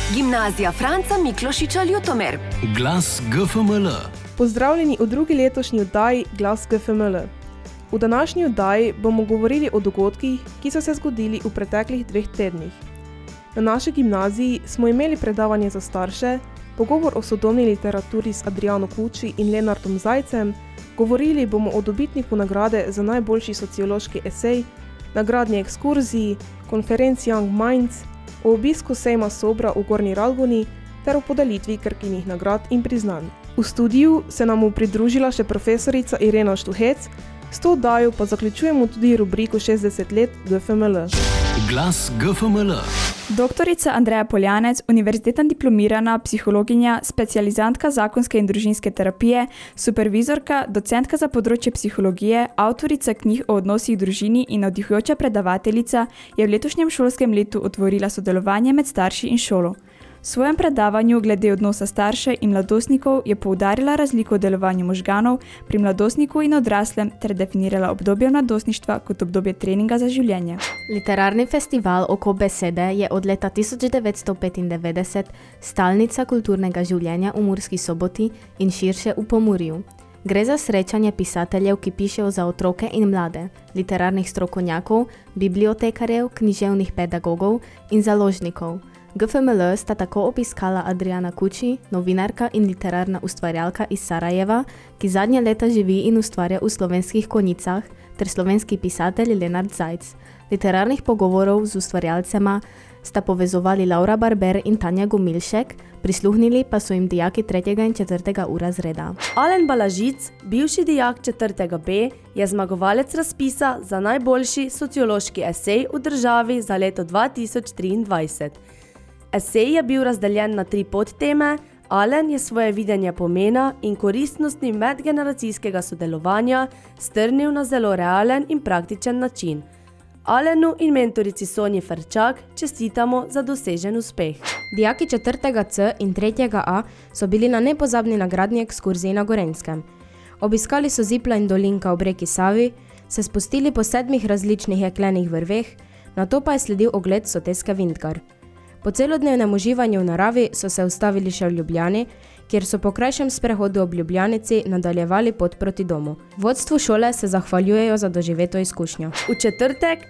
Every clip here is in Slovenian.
Gimnazija Franca Miklošiča Ljutomer. Glas GFML. Pozdravljeni v drugi letošnji oddaji Glas GFML. V današnji oddaji bomo govorili o dogodkih, ki so se zgodili v preteklih 2 tednih. Na naši gimnaziji smo imeli predavanje za starše, pogovor o sodobni literaturi s Adriano Kuči in Lenartom Zajcem, govorili bomo o dobitniku nagrade za najboljši sociološki esej, nagradni ekskurziji, konferenci Young Minds, o obisku sejma Sobra v Gornji Radgoni ter o podelitvi Krkinih nagrad in priznanj. V studiu se nam bo pridružila še profesorica Irena Štuhec, s to oddajo pa zaključujemo tudi rubriko 60 let GFML. Glas GFML. Doktorica Andreja Poljanec, univerzitetna diplomirana psihologinja, specializantka zakonske in družinske terapije, supervizorka, docentka za področje psihologije, avtorica knjig o odnosih v družini in navdihujoča predavateljica, je v letošnjem šolskem letu otvorila sodelovanje med starši in šolo. V svojem predavanju glede odnosa starše in mladostnikov je poudarila razliko v delovanju možganov pri mladostniku in odraslem ter definirala obdobje mladostništva kot obdobje treninga za življenje. Literarni festival Oko besede je od leta 1995 stalnica kulturnega življenja v Murski Soboti in širše v Pomurju. Gre za srečanje pisateljev, ki pišejo za otroke in mlade, literarnih strokovnjakov, bibliotekarjev, književnih pedagogov in založnikov. GFML sta tako obiskala Adriana Kuči, novinarka in literarna ustvarjalka iz Sarajeva, ki zadnje leta živi in ustvarja v Slovenskih Konjicah, ter slovenski pisatelj Lenart Zajc. Literarnih pogovorov z ustvarjalcema sta povezovali Laura Barber in Tanja Gomilšek, prisluhnili pa so jim dijaki 3. in 4. razreda. Alen Balažic, bivši dijak 4. B, je zmagovalec razpisa za najboljši sociološki esej v državi za leto 2023. Esej je bil razdeljen na 3 podteme. Alen je svoje videnje pomena in koristnosti medgeneracijskega sodelovanja strnil na zelo realen in praktičen način. Alenu in mentorici Sonji Ferčak čestitamo za dosežen uspeh. Dijaki 4. C in 3. A so bili na nepozabni nagradni ekskurziji na Gorenjskem. Obiskali so Zipla in Dolinka ob reki Savi, se spustili po 7 različnih jeklenih vrveh, nato pa je sledil ogled Soteske Vintgar. Po celodnevnem uživanju v naravi so se ustavili še v Ljubljani, kjer so po krajšem sprehodu ob Ljubljanici nadaljevali pot proti domu. Vodstvu šole se zahvaljujejo za doživeto izkušnjo. V četrtek,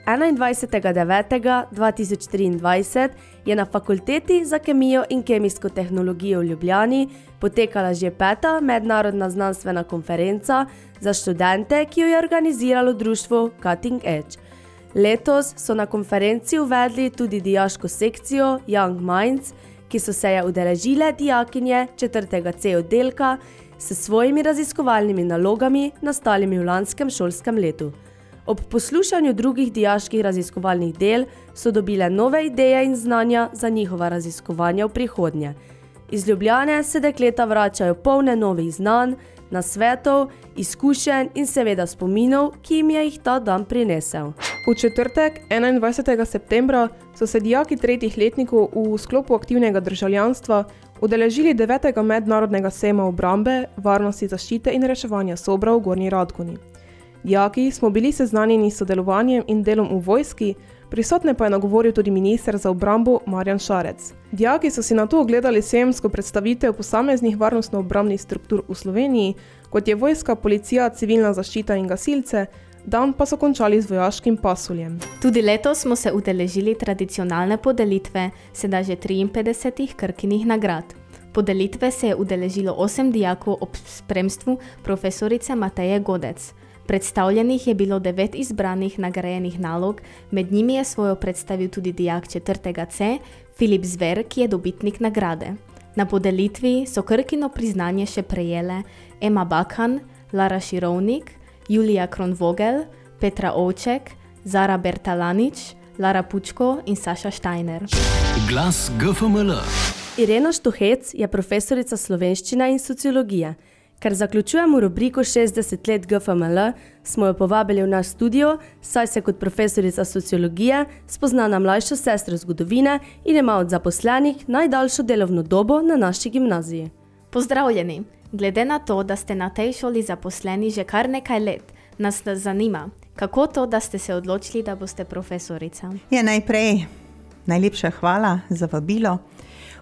21.9.2023, je na Fakulteti za kemijo in kemijsko tehnologijo v Ljubljani potekala že 5. mednarodna znanstvena konferenca za študente, ki jo je organiziralo društvo Cutting Edge. Letos so na konferenci uvedli tudi dijaško sekcijo Young Minds, ki so se je udeležile dijakinje 4. C oddelka s svojimi raziskovalnimi nalogami nastalimi v lanskem šolskem letu. Ob poslušanju drugih dijaških raziskovalnih del so dobile nove ideje in znanja za njihova raziskovanja v prihodnje. Iz Ljubljane se dekleta vračajo polne novih znanj, nasvetov, izkušenj in seveda spominov, ki jim je jih ta dan prinesel. V četrtek, 21. septembra, so se dijaki 3. letnikov v sklopu aktivnega državljanstva udeležili 9. mednarodnega sejma obrambe, varnosti, zaščite in reševanja Sobra v Gornji Radgoni. Dijaki smo bili seznanjeni s sodelovanjem in delom v vojski, prisotne pa je nagovoril tudi minister za obrambo Marjan Šarec. Dijaki so si nato ogledali sejemsko predstavitev posameznih varnostno-obrambnih struktur v Sloveniji, kot je vojska, policija, civilna zaščita in gasilce, dan pa so končali z vojaškim pasuljem. Tudi letos smo se udeležili tradicionalne podelitve, sedaj že 53 Krkinih nagrad. Podelitve se je udeležilo 8 dijakov ob spremstvu profesorice Mateje Godec. Predstavljenih je bilo 9 izbranih nagrajenih nalog, med njimi je svojo predstavil tudi dijak 4. C, Filip Zver, ki je dobitnik nagrade. Na podelitvi so Krkino priznanje še prejele Ema Bakan, Lara Širovnik, Julija Kronvogel, Petra Ovček, Zara Bertalanič, Lara Pučko in Saša Štajner. Glas GFML. Irena Štuhec je profesorica slovenščine in sociologije. Ker zaključujemo rubriko 60 let GFML, smo jo povabili v naš studio, saj se kot profesorica sociologije spozna na mlajšo sestro zgodovine in ima od zaposlenih najdaljšo delovno dobo na naši gimnaziji. Pozdravljeni! Glede na to, da ste na tej šoli zaposleni že kar nekaj let, nas zanima, kako to, da ste se odločili, da boste profesorica? Najprej najlepša hvala za vabilo.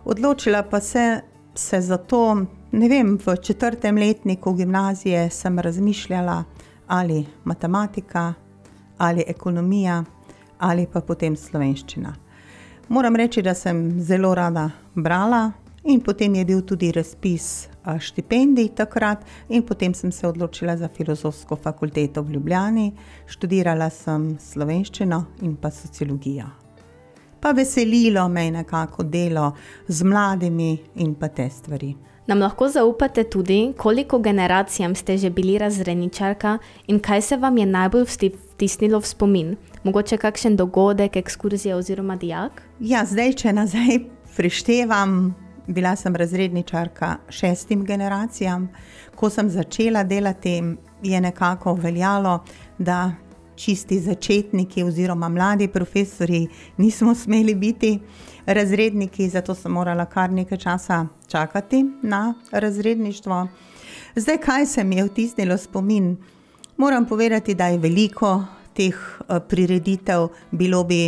Odločila pa se zato, ne vem, v 4. letniku gimnazije sem razmišljala ali matematika, ali ekonomija, ali pa potem slovenščina. Moram reči, da sem zelo rada brala in potem je bil tudi razpis štipendij takrat in potem sem se odločila za Filozofsko fakulteto v Ljubljani. Študirala sem slovenščino in pa sociologijo. Pa veselilo me je nekako delo z mladimi in pa te stvari. Nam lahko zaupate tudi, koliko generacijam ste že bili razredničarka in kaj se vam je najbolj vtisnilo v spomin? Mogoče kakšen dogodek, ekskurzija oziroma dijak? Ja, zdaj, če nazaj preštevam, bila sem razredničarka 6 generacijam. Ko sem začela delati, je nekako veljalo, da čisti začetniki oziroma mladi profesori nismo smeli biti razredniki, zato sem morala kar nekaj časa čakati na razredništvo. Zdaj, kaj se mi je vtisnilo spomin? Moram povedati, da je veliko teh prireditev, bilo bi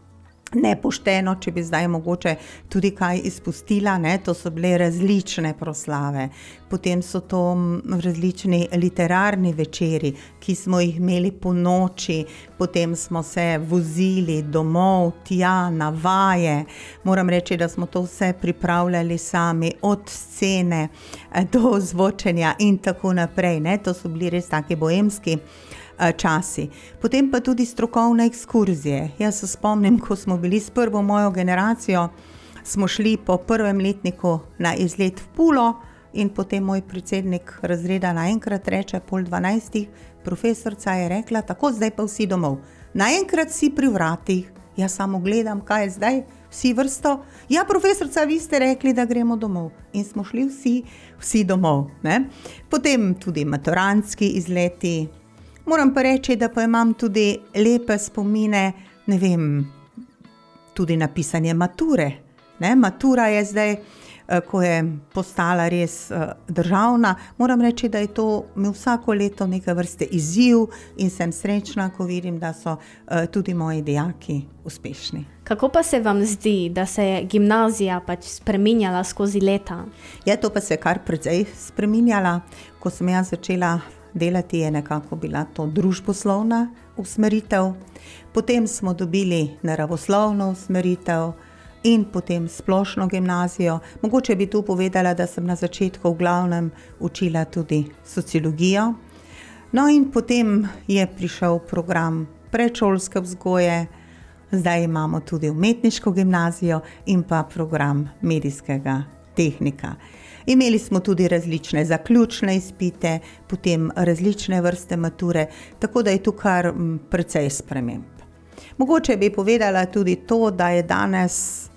nepošteno, če bi zdaj mogoče tudi kaj izpustila, ne? To so bile različne proslave, potem so to različni literarni večeri, ki smo jih imeli po noči, potem smo se vozili domov, tja, na vaje. Moram reči, da smo to vse pripravljali sami, od scene do zvočenja in tako naprej, ne? To so bili res taki boemski časi. Potem pa tudi strokovne ekskurzije. Jaz se spomnim, ko smo bili s prvo mojo generacijo, smo šli po 1. letniku na izlet v Pulo in potem moj predsednik razreda naenkrat reče, 11:30, profesorca je rekla, tako zdaj pa vsi domov. Naenkrat si pri vratih. Jaz samo gledam, kaj je zdaj, vsi vrsto. Ja, profesorca, vi ste rekli, da gremo domov. In smo šli vsi domov, ne? Potem tudi maturantski izleti. Moram pa reči, da pa imam tudi lepe spomine, ne vem, tudi na pisanje mature. Ne? Matura je zdaj, ko je postala res državna, moram reči, da je to mi vsako leto neke vrste izziv in sem srečna, ko vidim, da so tudi moji dijaki uspešni. Kako pa se vam zdi, da se je gimnazija pač spreminjala skozi leta? Ja, to pa se je kar precej spreminjala. Ko sem jaz začela delati, je nekako bila to družboslovna usmeritev, potem smo dobili naravoslovno usmeritev in potem splošno gimnazijo. Mogoče bi tu povedala, da sem na začetku v glavnem učila tudi sociologijo. No in potem je prišel program predšolske vzgoje, zdaj imamo tudi umetniško gimnazijo in pa program medijskega tehnika. Imeli smo tudi različne zaključne izpite, potem različne vrste mature, tako da je tu kar precej sprememb. Mogoče bi povedala tudi to, da je danes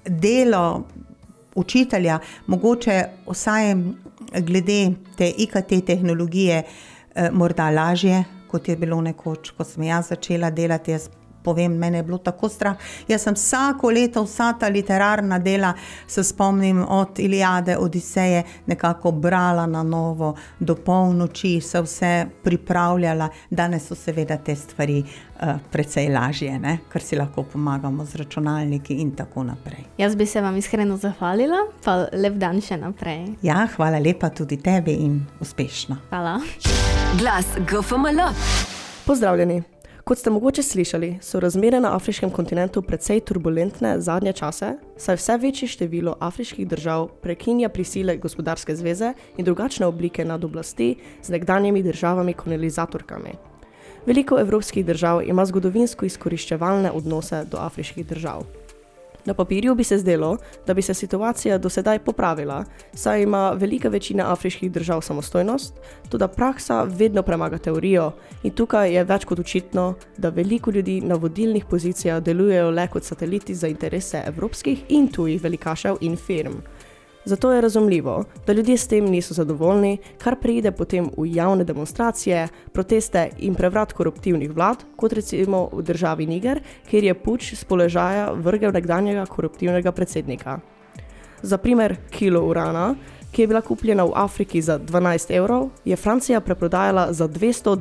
delo učitelja, mogoče vsaj glede te IKT tehnologije, morda lažje, kot je bilo nekoč, ko sem jaz začela delati. Jaz povem, mene je bilo tako strah. Jaz sem vsako leto, vsa ta literarna dela, se spomnim od Iliade, Odiseje, nekako brala na novo, do polnoči se vse pripravljala. Danes so seveda te stvari precej lažje, ne? Ker si lahko pomagamo z računalniki in tako naprej. Jaz bi se vam iskreno zahvalila, pa lep dan še naprej. Ja, hvala lepa tudi tebi in uspešno. Hvala. Glas GFML. Pozdravljeni. Kot ste mogoče slišali, so razmere na afriškem kontinentu precej turbulentne zadnje čase, saj vse večje število afriških držav prekinja prisile gospodarske zveze in drugačne oblike nadoblasti z nekdanjimi državami kolonizatorkami. Veliko evropskih držav ima zgodovinsko izkoriščevalne odnose do afriških držav. Na papirju bi se zdelo, da bi se situacija do sedaj popravila, saj ima velika večina afriških držav samostojnost, toda praksa vedno premaga teorijo in tukaj je več kot očitno, da veliko ljudi na vodilnih pozicijah delujejo le kot sateliti za interese evropskih in tujih velikašev in firm. Zato je razumljivo, da ljudje s tem niso zadovoljni, kar pride potem v javne demonstracije, proteste in prevrat koruptivnih vlad, kot recimo v državi Niger, kjer je puč s položaja vrgel nekdanjega koruptivnega predsednika. Za primer kilo urana, ki je bila kupljena v Afriki za 12 evrov, je Francija preprodajala za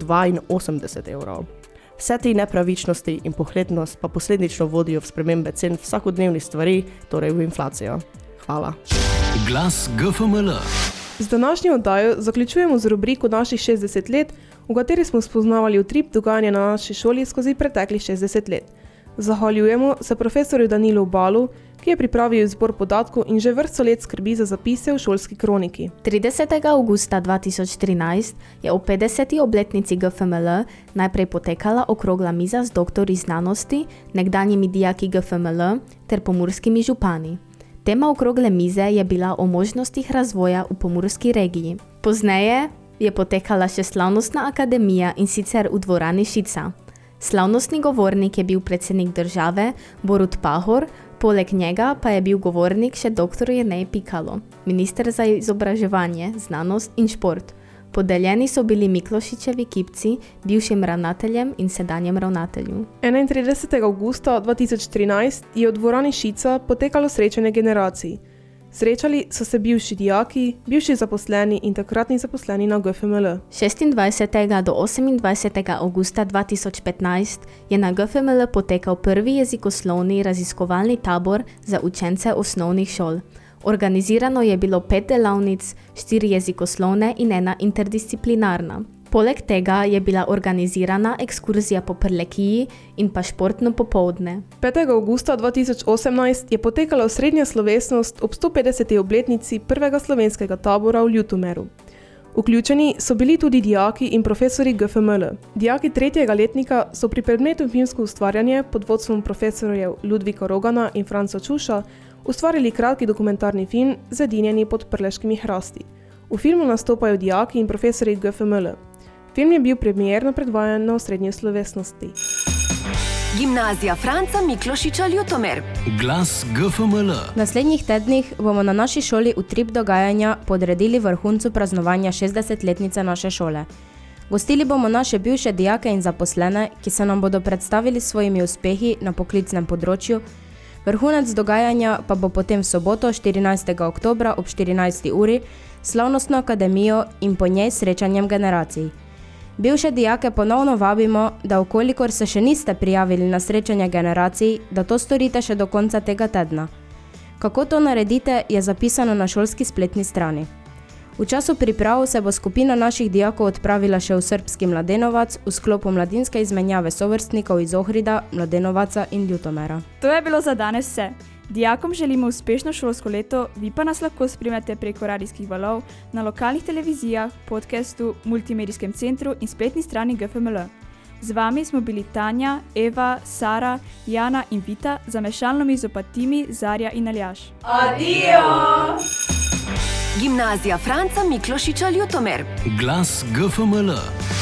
282 evrov. Vse te nepravičnosti in pohlepnost pa posledično vodijo v spremembe cen vsakodnevnih stvari, torej v inflacijo. hvala. Glas GFML. Z današnjo oddajo zaključujemo z rubriko naših 60 let, v kateri smo spoznavali utrip dogajanja na naši šoli skozi preteklih 60 let. Zahvaljujemo se profesorju Danilu Balu, ki je pripravil zbor podatkov in že vrsto let skrbi za zapise v šolski kroniki. 30. augusta 2013 je ob 50. obletnici GFML najprej potekala okrogla miza z doktori znanosti, nekdanjimi dijaki GFML ter pomurskimi župani. Tema okrogle mize je bila o možnostih razvoja v pomurski regiji. Pozneje je potekala še slavnostna akademija in sicer v dvorani Šica. Slavnostni govornik je bil predsednik države Borut Pahor, poleg njega pa je bil govornik še dr. Jernej Pikalo, minister za izobraževanje, znanost in šport. Podeljeni so bili Miklošičevi kipci bivšim ravnateljem in sedanjem ravnatelju. 31. augusta 2013 je v dvorani Šica potekalo srečanje generacij. Srečali so se bivši dijaki, bivši zaposleni in takratni zaposleni na GFML. 26. do 28. augusta 2015 je na GFML potekal prvi jezikoslovni raziskovalni tabor za učence osnovnih šol. Organizirano je bilo 5 delavnic, 4 jezikoslovne in 1 interdisciplinarna. Poleg tega je bila organizirana ekskurzija po Prlekiji in pa športno popoldne. 5. augusta 2018 je potekala osrednja slovesnost ob 150. obletnici prvega slovenskega tabora v Ljutomeru. Vključeni so bili tudi dijaki in profesori GFML. Dijaki 3. letnika so pri predmetu filmsko ustvarjanje pod vodstvom profesorjev Ludvika Rogana in Franca Čuša ustvarili kratki dokumentarni film Zedinjeni pod prleškimi hrasti. V filmu nastopajo dijaki in profesori GFML. Film je bil premierno predvajan na osrednji slovesnosti. Gimnazija Franca Miklošiča Ljutomer. Glas GFML. V naslednjih tednih bomo na naši šoli utrip dogajanja podredili vrhuncu praznovanja 60-letnice naše šole. Gostili bomo naše bivše dijake in zaposlene, ki se nam bodo predstavili s svojimi uspehi na poklicnem področju. Vrhunec dogajanja pa bo potem v soboto 14. oktobra ob 14. uri slavnostno akademijo in po njej srečanjem generacij. Bivše dijake ponovno vabimo, da ukolikor se še niste prijavili na srečanje generacij, da to storite še do konca tega tedna. Kako to naredite, je zapisano na šolski spletni strani. V času priprav se bo skupina naših dijakov odpravila še v srbski Mladenovac v sklopu mladinske izmenjave sovrstnikov iz Ohrida, Mladenovaca in Ljutomera. To je bilo za danes vse. Dijakom želimo uspešno šolsko leto, vi pa nas lahko spremljate preko radijskih valov, na lokalnih televizijah, podcastu, multimedijskem centru in spletni strani GFML. Z vami smo bili Tanja, Eva, Sara, Jana in Vita, za mešalno mizo pa Timi, Zarja in Aljaž. Adijo! Gimnazija Franca Miklošiča Ljutomer. Glas GFML.